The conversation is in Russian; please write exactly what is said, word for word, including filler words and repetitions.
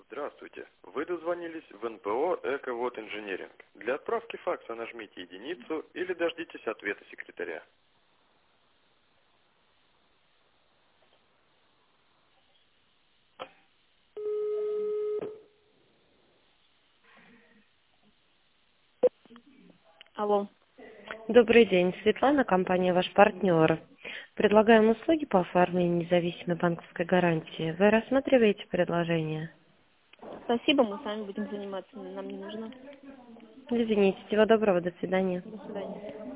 Здравствуйте. Вы дозвонились в эн пэ о «Эко-Вот Инжиниринг». Для отправки факса нажмите единицу или дождитесь ответа секретаря. Алло. Добрый день, Светлана, компания «Ваш партнер». Предлагаем услуги по оформлению независимой банковской гарантии. Вы рассматриваете предложение? Спасибо, мы сами будем заниматься, нам не нужно. Извините, всего доброго, до свидания. До свидания.